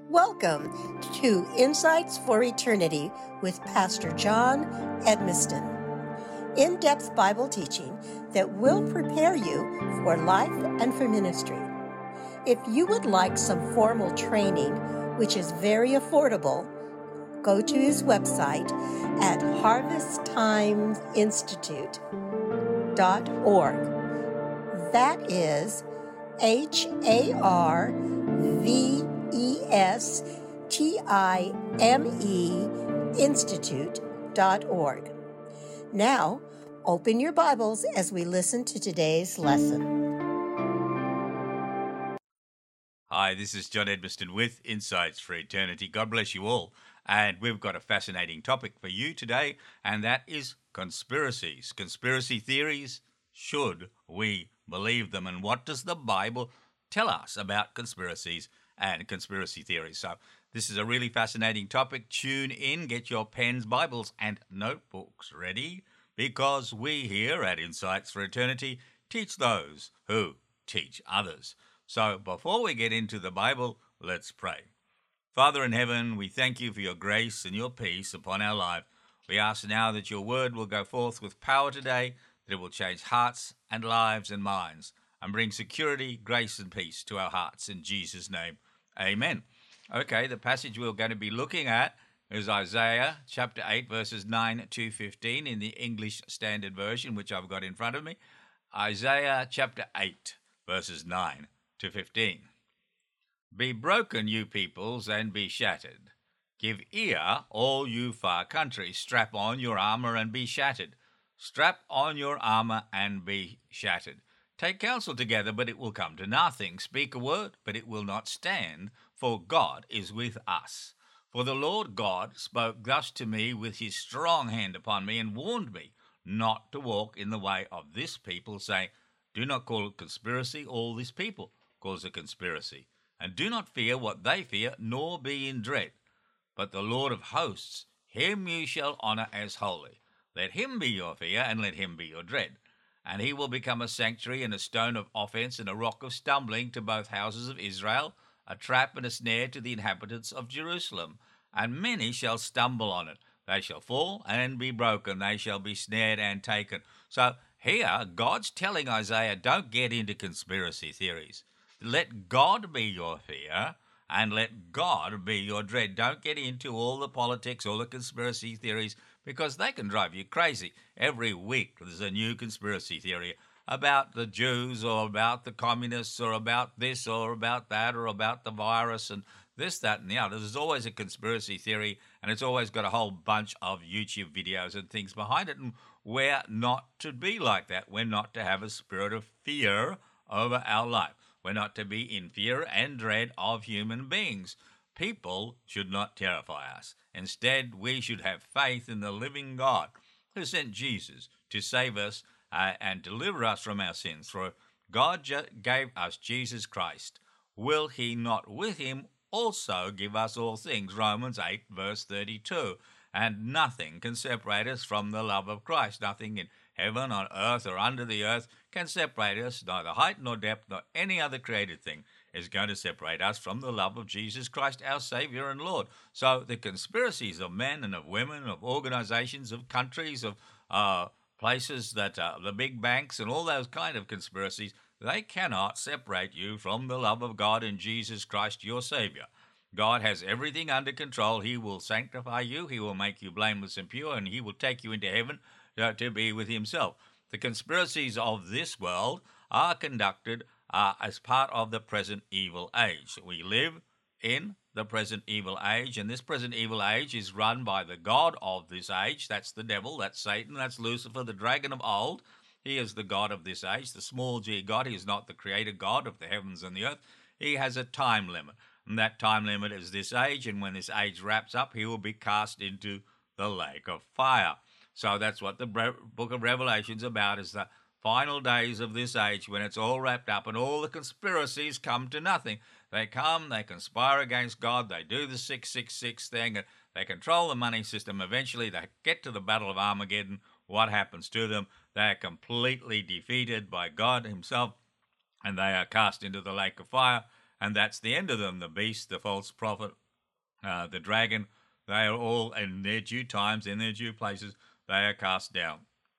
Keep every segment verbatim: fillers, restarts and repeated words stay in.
Welcome to Insights for Eternity with Pastor John Edmiston. In-depth Bible teaching that will prepare you for life and for ministry. If you would like some formal training, which is very affordable, go to his website at harvest time institute dot org. That is H A R V E S T I M E institute dot org. Now, open your Bibles as we listen to today's lesson. Hi, this is John Edmiston with Insights for Eternity. God bless you all. And we've got a fascinating topic for you today, and that is conspiracies. Conspiracy theories, should we believe them? And what does the Bible tell us about conspiracies and conspiracy theories? So this is a really fascinating topic. Tune in, get your pens, Bibles, and notebooks ready, because we here at Insights for Eternity teach those who teach others. So before we get into the Bible, let's pray. Father in heaven, we thank you for your grace and your peace upon our life. We ask now that your word will go forth with power today, that it will change hearts and lives and minds, and bring security, grace, and peace to our hearts. In Jesus' name, amen. Okay, the passage we're going to be looking at is Isaiah chapter eight, verses nine to fifteen in the English Standard Version, which I've got in front of me. Isaiah chapter eight, verses nine to fifteen. Be broken, you peoples, and be shattered. Give ear, all you far countries. Strap on your armor and be shattered. Strap on your armor and be shattered. Take counsel together, but it will come to nothing. Speak a word, but it will not stand, for God is with us. For the Lord God spoke thus to me with his strong hand upon me, and warned me not to walk in the way of this people, saying, do not call it conspiracy, all this people calls it conspiracy. And do not fear what they fear, nor be in dread. But the Lord of hosts, him you shall honor as holy. Let him be your fear, and let him be your dread. And he will become a sanctuary and a stone of offense and a rock of stumbling to both houses of Israel, a trap and a snare to the inhabitants of Jerusalem. And many shall stumble on it. They shall fall and be broken. They shall be snared and taken. So here, God's telling Isaiah, don't get into conspiracy theories. Let God be your fear, and let God be your dread. Don't get into all the politics, all the conspiracy theories, because they can drive you crazy. Every week there's a new conspiracy theory about the Jews, or about the communists, or about this, or about that, or about the virus, and this, that, and the other. There's always a conspiracy theory, and it's always got a whole bunch of YouTube videos and things behind it, and we're not to be like that. We're not to have a spirit of fear over our life. We're not to be in fear and dread of human beings. People should not terrify us. Instead, we should have faith in the living God who sent Jesus to save us uh, and deliver us from our sins. For God ju- gave us Jesus Christ. Will he not with him also give us all things? Romans eight, verse thirty-two. And nothing can separate us from the love of Christ. Nothing in heaven, on earth, or under the earth can separate us. Neither height nor depth nor any other created thing is going to separate us from the love of Jesus Christ, our Savior and Lord. So the conspiracies of men and of women, of organizations, of countries, of uh, places that uh, the big banks and all those kind of conspiracies, they cannot separate you from the love of God in Jesus Christ, your Savior. God has everything under control. He will sanctify you. He will make you blameless and pure, and he will take you into heaven uh, to be with himself. The conspiracies of this world are conducted uh, as part of the present evil age. We live in the present evil age, and this present evil age is run by the god of this age. That's the devil, that's Satan, that's Lucifer, the dragon of old. He is the god of this age, the small g God. He is not the creator God of the heavens and the earth. He has a time limit, and that time limit is this age, and when this age wraps up, he will be cast into the lake of fire. So that's what the book of Revelation is about, is the final days of this age when it's all wrapped up and all the conspiracies come to nothing. They come, they conspire against God, they do the six six six thing, and they control the money system. Eventually they get to the Battle of Armageddon. What happens to them? They are completely defeated by God himself, and they are cast into the lake of fire. And that's the end of them. The beast, the false prophet, uh, the dragon, they are all in their due times, in their due places, they are cast down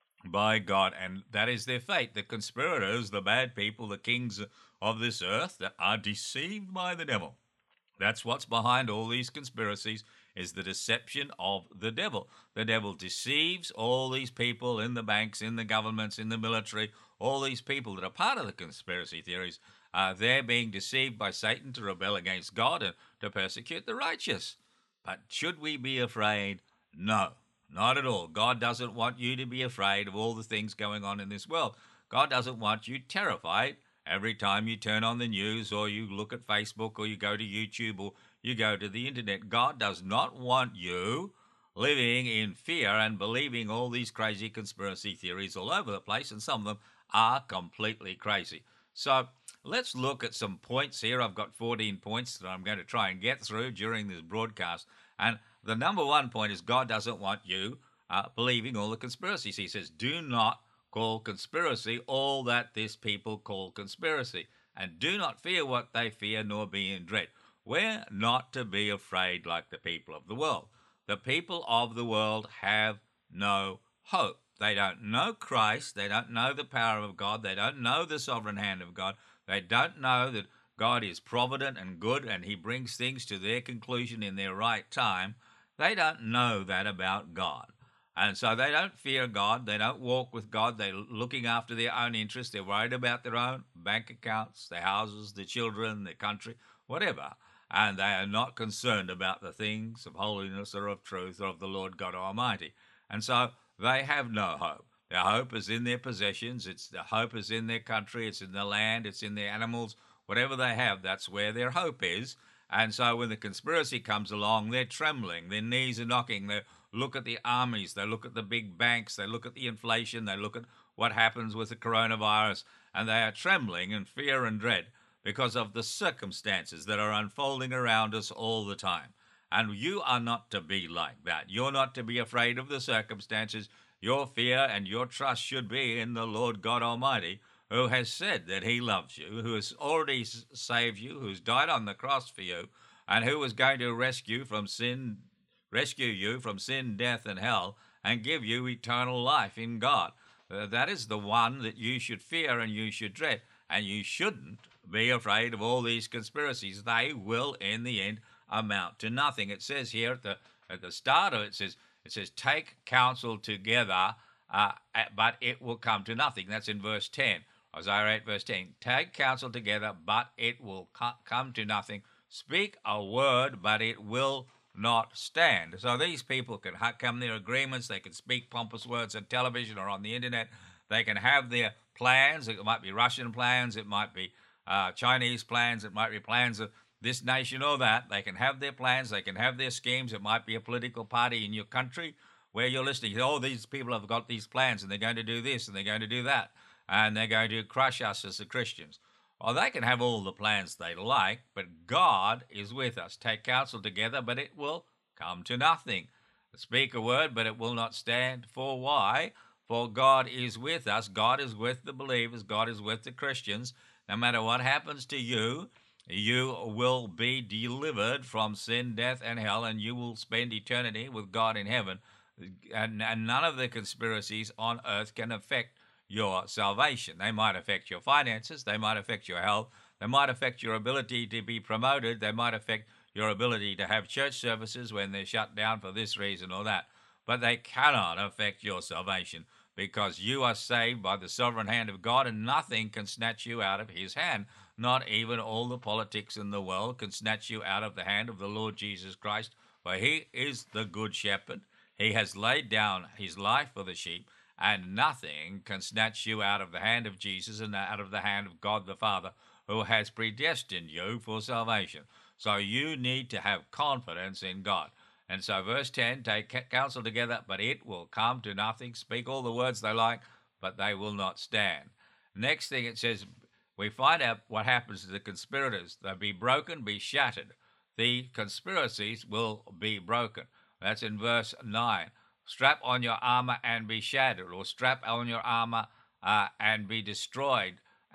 by God, and that is their fate. The conspirators, the bad people, the kings of this earth that are deceived by the devil. That's what's behind all these conspiracies, is the deception of the devil. The devil deceives all these people in the banks, in the governments, in the military, all these people that are part of the conspiracy theories. Uh, they're being deceived by Satan to rebel against God and to persecute the righteous. But should we be afraid? No, not at all. God doesn't want you to be afraid of all the things going on in this world. God doesn't want you terrified every time you turn on the news or you look at Facebook or you go to YouTube or you go to the internet. God does not want you living in fear and believing all these crazy conspiracy theories all over the place, and some of them are completely crazy. So let's look at some points here. I've got fourteen points that I'm going to try and get through during this broadcast. And the number one point is God doesn't want you uh, believing all the conspiracies. He says, do not call conspiracy all that this people call conspiracy, and do not fear what they fear, nor be in dread. We're not to be afraid like the people of the world. The people of the world have no hope. They don't know Christ. They don't know the power of God. They don't know the sovereign hand of God. They don't know that God is provident and good and he brings things to their conclusion in their right time. They don't know that about God. And so they don't fear God. They don't walk with God. They're looking after their own interests. They're worried about their own bank accounts, their houses, their children, their country, whatever. And they are not concerned about the things of holiness or of truth or of the Lord God Almighty. And so they have no hope. Their hope is in their possessions. It's the hope is in their country. It's in the land. It's in their animals. Whatever they have, that's where their hope is. And so when the conspiracy comes along, they're trembling. Their knees are knocking. They look at the armies. They look at the big banks. They look at the inflation. They look at what happens with the coronavirus. And they are trembling in fear and dread because of the circumstances that are unfolding around us all the time. And you are not to be like that. You're not to be afraid of the circumstances. Your fear and your trust should be in the Lord God Almighty, who has said that he loves you, who has already saved you, who's died on the cross for you, and who is going to rescue from sin, rescue you from sin, death, and hell, and give you eternal life in God. Uh, that is the one that you should fear and you should dread, and you shouldn't be afraid of all these conspiracies. They will, in the end, amount to nothing. It says here at the at the start of it, it says it says take counsel together, uh, but it will come to nothing. That's in verse ten. Isaiah eight, verse ten. Take counsel together, but it will co- come to nothing. Speak a word, but it will not stand. So these people can ha- come their agreements. They can speak pompous words on television or on the internet. They can have their plans. It might be Russian plans. It might be uh, Chinese plans. It might be plans of this nation or that. They can have their plans. They can have their schemes. It might be a political party in your country where you're listening. Oh, these people have got these plans and they're going to do this and they're going to do that. And they're going to crush us as the Christians. Well, they can have all the plans they like, but God is with us. Take counsel together, but it will come to nothing. Speak a word, but it will not stand. For why? For God is with us. God is with the believers. God is with the Christians. No matter what happens to you, you will be delivered from sin, death, and hell, and you will spend eternity with God in heaven. And, and none of the conspiracies on earth can affect your salvation. They might affect your finances. They might affect your health. They might affect your ability to be promoted. They might affect your ability to have church services when they're shut down for this reason or that. But they cannot affect your salvation because you are saved by the sovereign hand of God, and nothing can snatch you out of his hand. Not even all the politics in the world can snatch you out of the hand of the Lord Jesus Christ, for he is the good shepherd. He has laid down his life for the sheep, and nothing can snatch you out of the hand of Jesus and out of the hand of God the Father, who has predestined you for salvation. So you need to have confidence in God. And so verse ten, take counsel together, but it will come to nothing. Speak all the words they like, but they will not stand. Next thing it says, we find out what happens to the conspirators. They'll be broken, be shattered. The conspiracies will be broken. That's in verse nine. Strap on your armor and be shattered, or strap on your armor uh, and be destroyed. And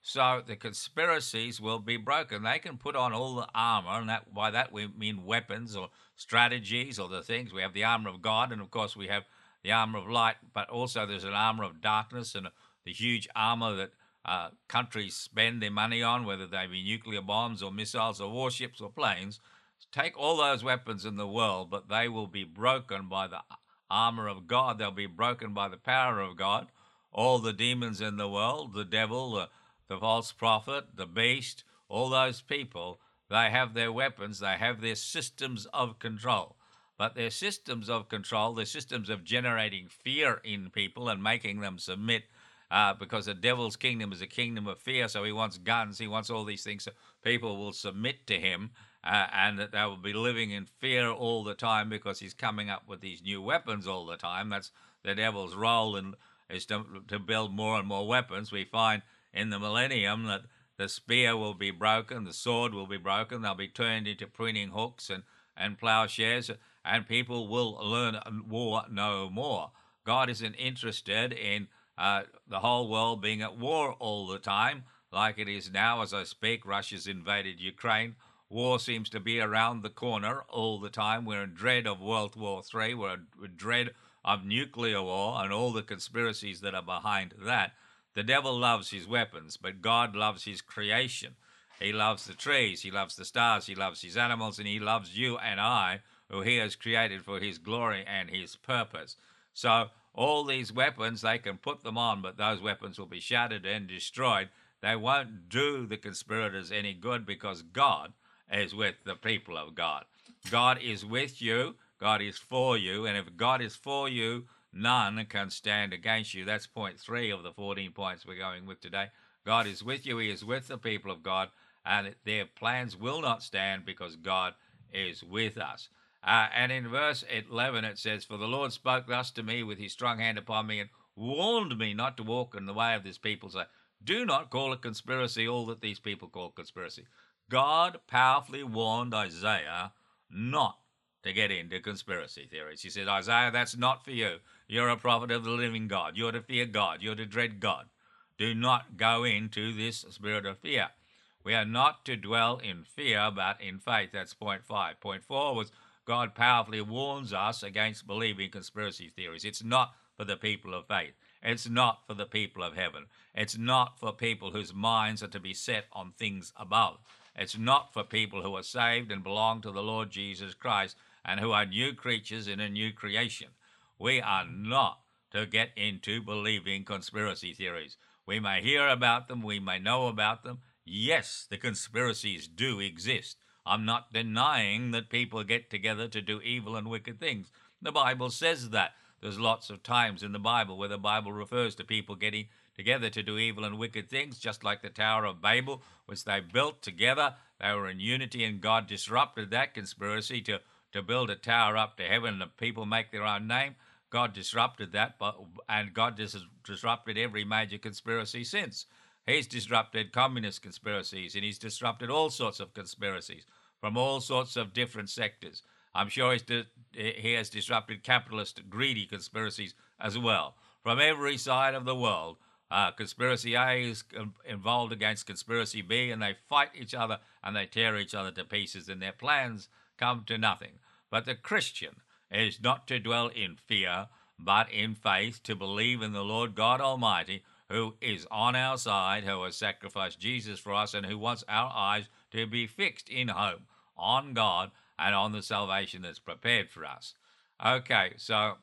So the conspiracies will be broken. They can put on all the armor, and that by that we mean weapons or strategies or the things. We have the armor of God, and of course we have the armor of light, but also there's an armor of darkness and the huge armor that uh, countries spend their money on, whether they be nuclear bombs or missiles or warships or planes. Take all those weapons in the world, but they will be broken by the armor of God. They'll be broken by the power of God. All the demons in the world, the devil, the, the false prophet, the beast, all those people, they have their weapons, they have their systems of control. But their systems of control, their systems of generating fear in people and making them submit, uh, because the devil's kingdom is a kingdom of fear, so he wants guns, he wants all these things, so people will submit to him, uh, and that they will be living in fear all the time because he's coming up with these new weapons all the time. That's the devil's role, and is to, to build more and more weapons. We find in the millennium that the spear will be broken, the sword will be broken, they'll be turned into pruning hooks and, and plowshares, and people will learn war no more. God isn't interested in uh, the whole world being at war all the time, like it is now as I speak. Russia's invaded Ukraine. War seems to be around the corner all the time. We're in dread of World War Three. We're in dread of nuclear war and all the conspiracies that are behind that. The devil loves his weapons, but God loves his creation. He loves the trees, he loves the stars, he loves his animals, and he loves you and I, who he has created for his glory and his purpose. So all these weapons, they can put them on, but those weapons will be shattered and destroyed. They won't do the conspirators any good because God is with the people of God. God is with you, God is for you, and if God is for you, none can stand against you. That's point three of the fourteen points we're going with today. God is with you, he is with the people of God, and their plans will not stand because God is with us. Uh, and in verse eleven it says, "For the Lord spoke thus to me with his strong hand upon me and warned me not to walk in the way of this people. So do not call a conspiracy all that these people call conspiracy." God powerfully warned Isaiah not to get into conspiracy theories. He said, "Isaiah, that's not for you. You're a prophet of the living God. You're to fear God. You're to dread God. Do not go into this spirit of fear." We are not to dwell in fear, but in faith. That's point five. Point four was God powerfully warns us against believing conspiracy theories. It's not for the people of faith. It's not for the people of heaven. It's not for people whose minds are to be set on things above. It's not for people who are saved and belong to the Lord Jesus Christ and who are new creatures in a new creation. We are not to get into believing conspiracy theories. We may hear about them, we may know about them. Yes, the conspiracies do exist. I'm not denying that people get together to do evil and wicked things. The Bible says that. There's lots of times in the Bible where the Bible refers to people getting together to do evil and wicked things, just like the Tower of Babel, which they built together. They were in unity, and God disrupted that conspiracy to, to build a tower up to heaven and the people make their own name. God disrupted that, but, and God dis- disrupted every major conspiracy since. He's disrupted communist conspiracies, and he's disrupted all sorts of conspiracies from all sorts of different sectors. I'm sure he's di- he has disrupted capitalist, greedy conspiracies as well. From every side of the world, uh, conspiracy A is involved against conspiracy B, and they fight each other and they tear each other to pieces, and their plans come to nothing. But the Christian is not to dwell in fear, but in faith, to believe in the Lord God Almighty, who is on our side, who has sacrificed Jesus for us, and who wants our eyes to be fixed in hope on God and on the salvation that's prepared for us. Okay, so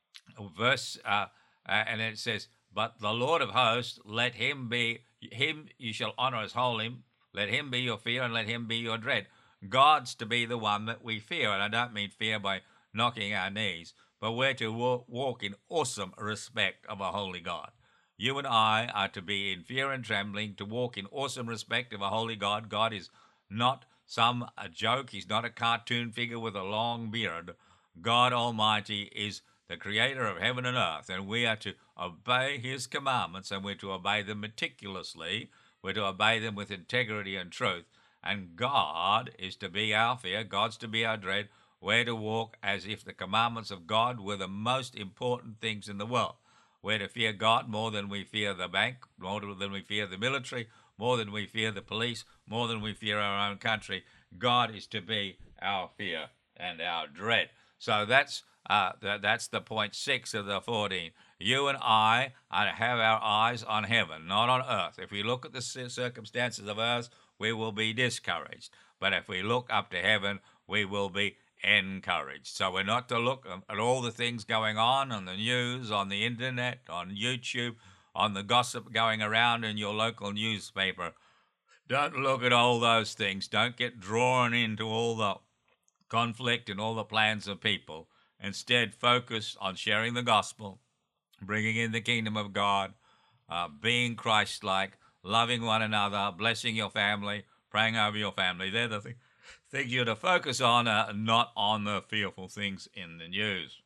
verse, uh, uh, and it says, "But the Lord of hosts, let him be, him you shall honor as holy, let him be your fear and let him be your dread." God's to be the one that we fear, and I don't mean fear by knocking our knees, but we're to walk in awesome respect of a holy God. You and I are to be in fear and trembling, to walk in awesome respect of a holy God. God is not some a joke. He's not a cartoon figure with a long beard. God Almighty is the creator of heaven and earth, and we are to obey his commandments, and we're to obey them meticulously. We're to obey them with integrity and truth. And God is to be our fear. God's to be our dread. We're to walk as if the commandments of God were the most important things in the world. We're to fear God more than we fear the bank, more than we fear the military, more than we fear the police, more than we fear our own country. God is to be our fear and our dread. So that's uh, th- that's the point six of the fourteen. You and I are to have our eyes on heaven, not on earth. If we look at the circumstances of earth, we will be discouraged. But if we look up to heaven, we will be encouraged. So we're not to look at all the things going on on the news, on the internet, on YouTube, on the gossip going around in your local newspaper. Don't look at all those things. Don't get drawn into all the conflict and all the plans of people. Instead, focus on sharing the gospel, bringing in the kingdom of God, uh, being Christ-like, loving one another, blessing your family, praying over your family. They're the th- things you're to focus on, uh, not on the fearful things in the news.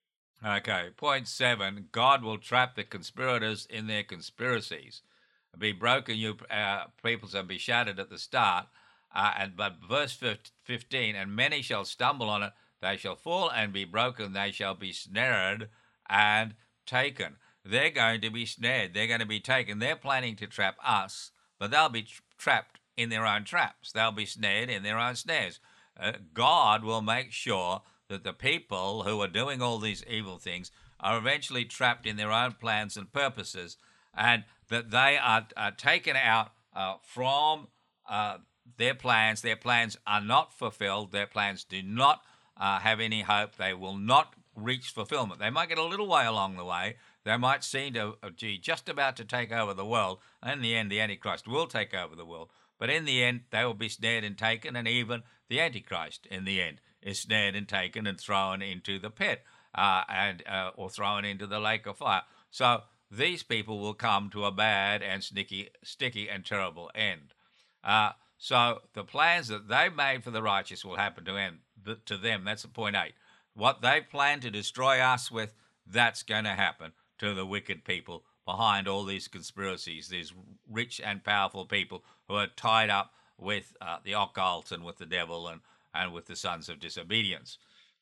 Okay, point seven, God will trap the conspirators in their conspiracies. Be broken, you uh, people, and be shattered at the start. Uh, and but verse fifteen, and many shall stumble on it, they shall fall and be broken, they shall be snared and taken. They're going to be snared, they're going to be taken. They're planning to trap us, but they'll be tra- trapped in their own traps. They'll be snared in their own snares. Uh, God will make sure that the people who are doing all these evil things are eventually trapped in their own plans and purposes, and that they are, are taken out uh, from uh, their plans. Their plans are not fulfilled. Their plans do not uh, have any hope. They will not reach fulfillment. They might get a little way along the way. They might seem to be just about to take over the world. In the end, the Antichrist will take over the world. But in the end, they will be snared and taken, and even the Antichrist, in the end, is snared and taken and thrown into the pit, uh, and uh, or thrown into the lake of fire. So these people will come to a bad and sticky, sticky and terrible end. Uh, so the plans that they made for the righteous will happen to end to them. That's point eight. What they plan to destroy us with, that's going to happen to the wicked people behind all these conspiracies, these rich and powerful people who are tied up with uh, the occult and with the devil and, and with the sons of disobedience.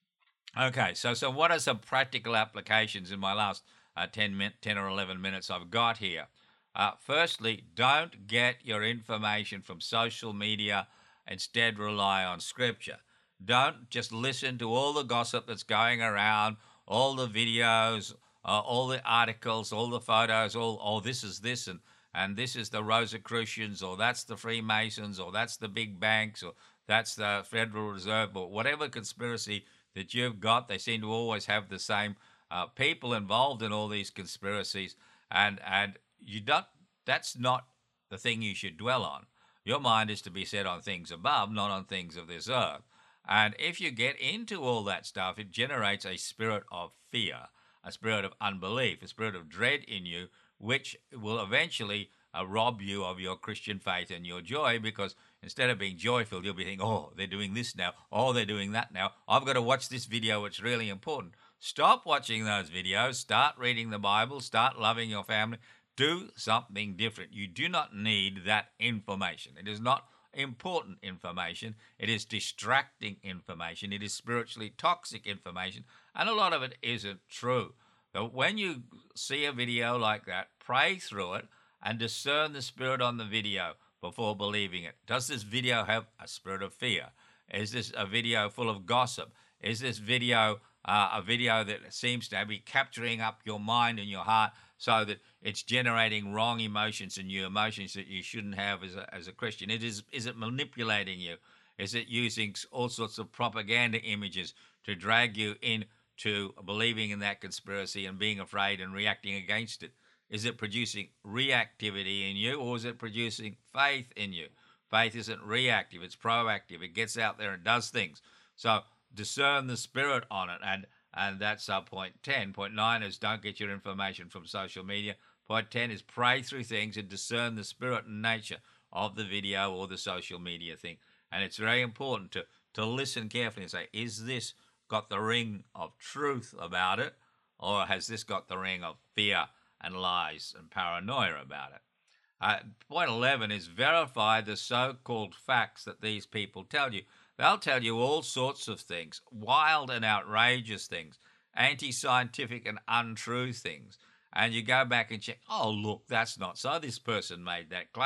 Okay, so so what are some practical applications in my last uh, ten, min- ten or eleven minutes I've got here? Uh, firstly, don't get your information from social media. Instead, rely on Scripture. Don't just listen to all the gossip that's going around, all the videos, uh, all the articles, all the photos, all, oh, this is this, and, and this is the Rosicrucians, or that's the Freemasons, or that's the big banks, or that's the Federal Reserve, or whatever conspiracy that you've got. They seem to always have the same uh, people involved in all these conspiracies, and and you don't. That's not the thing you should dwell on. Your mind is to be set on things above, not on things of this earth. And if you get into all that stuff, it generates a spirit of fear, a spirit of unbelief, a spirit of dread in you, which will eventually uh, rob you of your Christian faith and your joy, because instead of being joyful, you'll be thinking, oh, they're doing this now. Oh, they're doing that now. I've got to watch this video. It's really important. Stop watching those videos. Start reading the Bible. Start loving your family. Do something different. You do not need that information. It is not important information. It is distracting information. It is spiritually toxic information, and a lot of it isn't true. But when you see a video like that, pray through it and discern the spirit on the video before believing it. Does this video have a spirit of fear? Is this a video full of gossip? Is this video uh, a video that seems to be capturing up your mind and your heart so that it's generating wrong emotions in you, emotions that you shouldn't have as a, as a Christian? It is, is it manipulating you? Is it using all sorts of propaganda images to drag you into believing in that conspiracy and being afraid and reacting against it? Is it producing reactivity in you, or is it producing faith in you? Faith isn't reactive, it's proactive. It gets out there and does things. So discern the spirit on it, and and that's uh, point ten. Point nine is don't get your information from social media. Point ten is pray through things and discern the spirit and nature of the video or the social media thing. And it's very important to, to listen carefully and say, is this got the ring of truth about it, or has this got the ring of fear and lies and paranoia about it? Uh, point eleven is verify the so-called facts that these people tell you. They'll tell you all sorts of things, wild and outrageous things, anti-scientific and untrue things. And you go back and check, oh, look, that's not so. This person made that claim.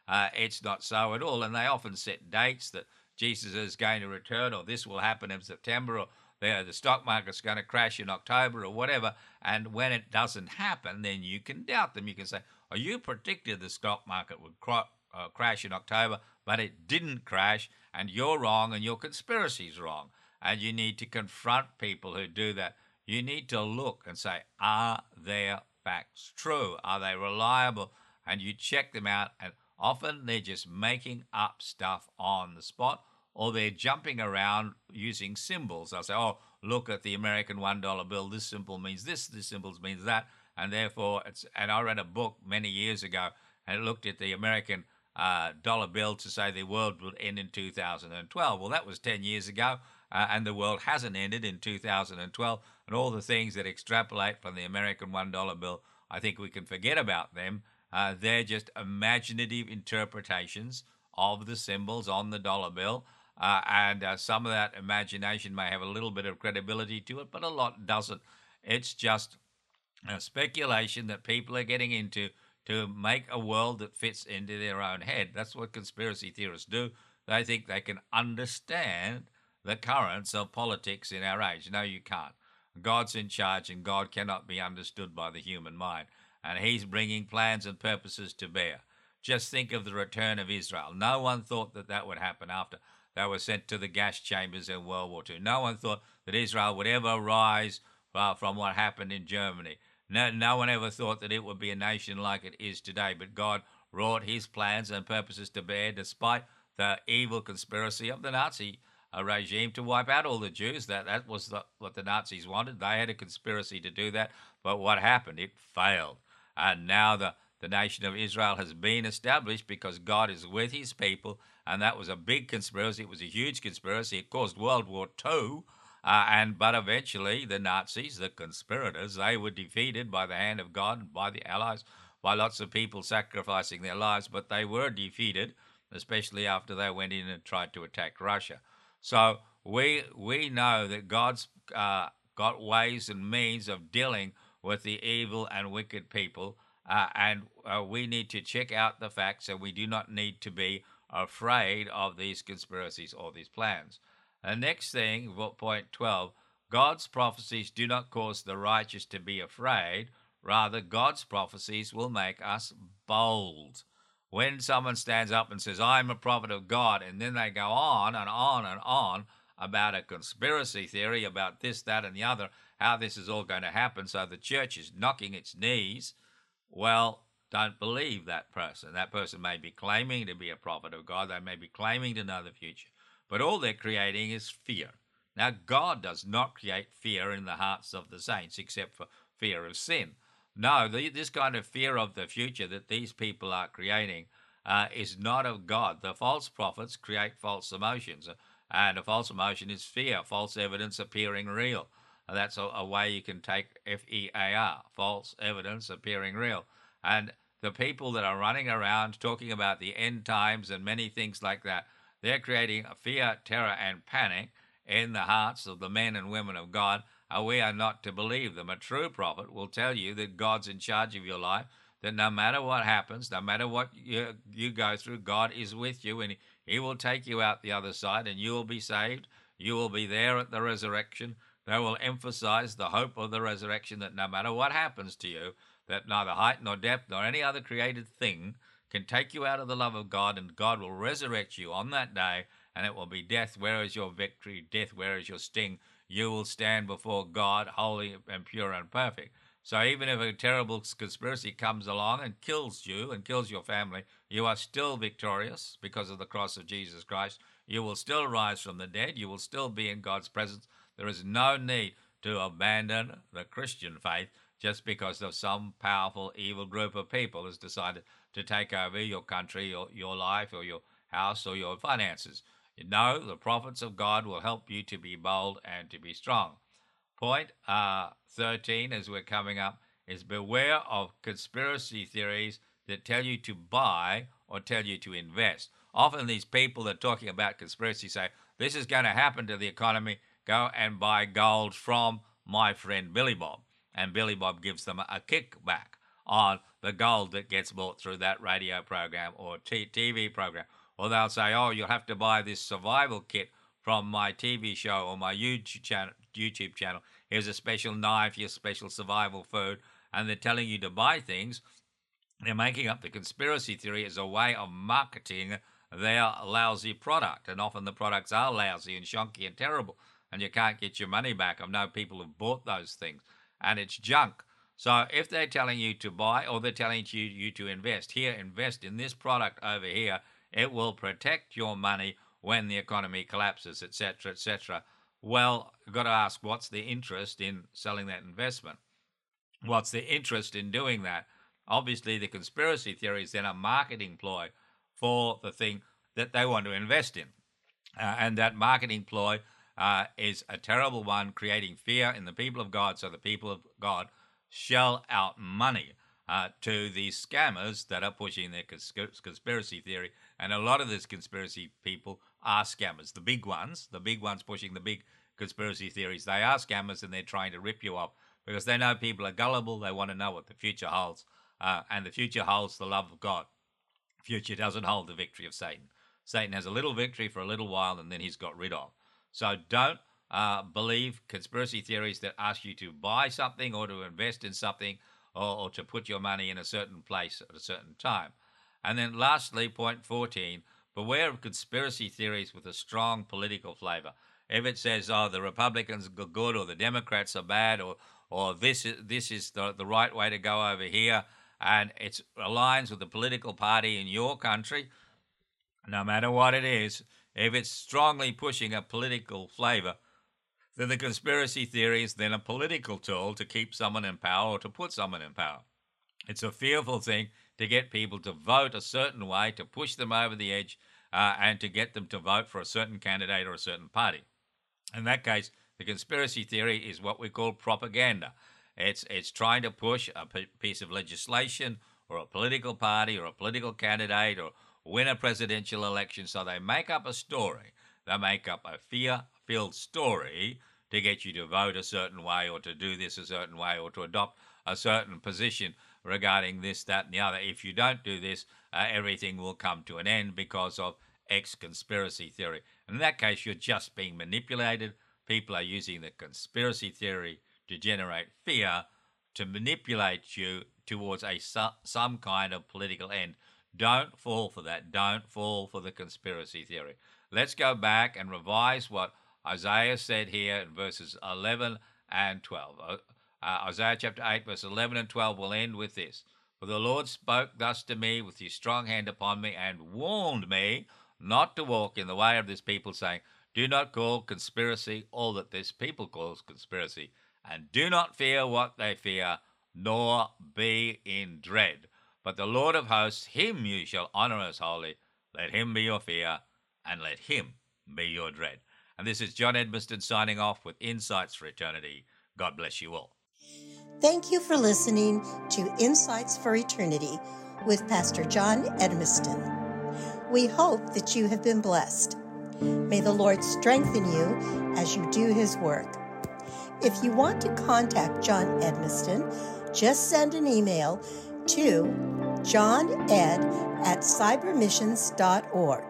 Uh, it's not so at all. And they often set dates that Jesus is going to return, or this will happen in September, or the, the stock market's going to crash in October, or whatever. And when it doesn't happen, then you can doubt them. You can say, oh, you predicted the stock market would cro- uh, crash in October, but it didn't crash, and you're wrong, and your conspiracy's wrong. And you need to confront people who do that. You need to look and say, are their facts true? Are they reliable? And you check them out, and often they're just making up stuff on the spot, or they're jumping around using symbols. They'll say, oh, look at the American one dollar bill. This symbol means this, this symbol means that. And therefore, it's, and I read a book many years ago, and it looked at the American uh, dollar bill to say the world would end in two thousand twelve. Well, that was ten years ago, uh, and the world hasn't ended in two thousand twelve. And all the things that extrapolate from the American one dollar bill, I think we can forget about them. Uh, they're just imaginative interpretations of the symbols on the dollar bill. Uh, and uh, some of that imagination may have a little bit of credibility to it, but a lot doesn't. It's just a speculation that people are getting into to make a world that fits into their own head. That's what conspiracy theorists do. They think they can understand the currents of politics in our age. No, you can't. God's in charge, and God cannot be understood by the human mind. And he's bringing plans and purposes to bear. Just think of the return of Israel. No one thought that that would happen after they were sent to the gas chambers in World War Two. No one thought that Israel would ever rise uh, from what happened in Germany. No, no one ever thought that it would be a nation like it is today. But God wrought his plans and purposes to bear despite the evil conspiracy of the Nazi uh, regime to wipe out all the Jews. That, that was the, what the Nazis wanted. They had a conspiracy to do that. But what happened? It failed. And now the, the nation of Israel has been established because God is with his people. And that was a big conspiracy. It was a huge conspiracy. It caused World War Two. Uh, and but eventually the Nazis, the conspirators, they were defeated by the hand of God and by the Allies, by lots of people sacrificing their lives. But they were defeated, especially after they went in and tried to attack Russia. So we we know that God's uh, got ways and means of dealing with the evil and wicked people. Uh, and uh, we need to check out the facts, and we do not need to be afraid of these conspiracies or these plans. The next thing, point twelve, God's prophecies do not cause the righteous to be afraid. Rather, God's prophecies will make us bold. When someone stands up and says, I'm a prophet of God, and then they go on and on and on about a conspiracy theory, about this, that, and the other, how this is all going to happen, so the church is knocking its knees, well, don't believe that person. That person may be claiming to be a prophet of God. They may be claiming to know the future. But all they're creating is fear. Now, God does not create fear in the hearts of the saints, except for fear of sin. No, the, this kind of fear of the future that these people are creating uh, is not of God. The false prophets create false emotions, and a false emotion is fear, false evidence appearing real. And that's a, a way you can take F E A R, false evidence appearing real. And the people that are running around talking about the end times and many things like that, they're creating fear, terror, and panic in the hearts of the men and women of God. Uh, we are not to believe them. A true prophet will tell you that God's in charge of your life, that no matter what happens, no matter what you, you go through, God is with you, and he will take you out the other side, and you will be saved. You will be there at the resurrection. They will emphasize the hope of the resurrection, that no matter what happens to you, that neither height nor depth nor any other created thing can take you out of the love of God, and God will resurrect you on that day, and it will be death, where is your victory? Death, where is your sting? You will stand before God, holy and pure and perfect. So even if a terrible conspiracy comes along and kills you and kills your family, you are still victorious because of the cross of Jesus Christ. You will still rise from the dead. You will still be in God's presence. There is no need to abandon the Christian faith just because of some powerful evil group of people has decided to take over your country, your, your life, or your house, or your finances. You know, the prophets of God will help you to be bold and to be strong. Point uh, thirteen, as we're coming up, is beware of conspiracy theories that tell you to buy or tell you to invest. Often these people that are talking about conspiracy say, this is going to happen to the economy, go and buy gold from my friend Billy Bob. And Billy Bob gives them a kickback on the gold that gets bought through that radio program or t- TV program. Or they'll say, oh, you'll have to buy this survival kit from my T V show or my YouTube channel. YouTube channel. Here's a special knife, your special survival food. And they're telling you to buy things. They're making up the conspiracy theory as a way of marketing their lousy product. And often the products are lousy and shonky and terrible. And you can't get your money back. I know people who've bought those things. And it's junk. So if they're telling you to buy or they're telling you, you to invest, here, invest in this product over here, it will protect your money when the economy collapses, et cetera, et cetera. Well, you've got to ask, what's the interest in selling that investment? What's the interest in doing that? Obviously, the conspiracy theory is then a marketing ploy for the thing that they want to invest in. Uh, and that marketing ploy uh, is a terrible one, creating fear in the people of God, so the people of God shell out money uh, to these scammers that are pushing their cons- conspiracy theory. And a lot of these conspiracy people are scammers. The big ones, the big ones pushing the big conspiracy theories, they are scammers, and they're trying to rip you off because they know people are gullible. They want to know what the future holds. Uh, and the future holds the love of God. The future doesn't hold the victory of Satan. Satan has a little victory for a little while, and then he's got rid of. So don't uh, believe conspiracy theories that ask you to buy something or to invest in something or, or to put your money in a certain place at a certain time. And then lastly, point fourteen, beware of conspiracy theories with a strong political flavor. If it says, oh, the Republicans are good or the Democrats are bad or or this is, this is the, the right way to go over here, and it aligns with the political party in your country, no matter what it is, if it's strongly pushing a political flavor, then the conspiracy theory is then a political tool to keep someone in power or to put someone in power. It's a fearful thing to get people to vote a certain way, to push them over the edge, uh, and to get them to vote for a certain candidate or a certain party. In that case, the conspiracy theory is what we call propaganda. It's it's trying to push a p- piece of legislation or a political party or a political candidate or win a presidential election. So they make up a story. They make up a fear-filled story to get you to vote a certain way or to do this a certain way or to adopt a certain position regarding this, that, and the other. If you don't do this, uh, everything will come to an end because of X conspiracy theory. And in that case, you're just being manipulated. People are using the conspiracy theory to generate fear, to manipulate you towards a some kind of political end. Don't fall for that. Don't fall for the conspiracy theory. Let's go back and revise what Isaiah said here in verses eleven and twelve. Uh, Isaiah chapter eight, verse eleven and twelve will end with this. For the Lord spoke thus to me with his strong hand upon me and warned me not to walk in the way of this people, saying, do not call conspiracy all that this people calls conspiracy, and do not fear what they fear, nor be in dread. But the Lord of hosts, him you shall honor as holy. Let him be your fear, and let him be your dread. And this is John Edmiston signing off with Insights for Eternity. God bless you all. Thank you for listening to Insights for Eternity with Pastor John Edmiston. We hope that you have been blessed. May the Lord strengthen you as you do his work. If you want to contact John Edmiston, just send an email to johned at cybermissions dot org.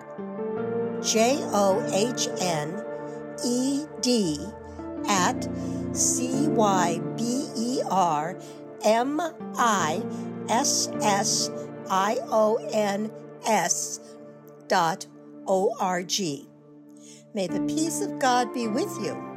J O H N E D at C Y B E R M I S S I O N S dot O R G. May the peace of God be with you.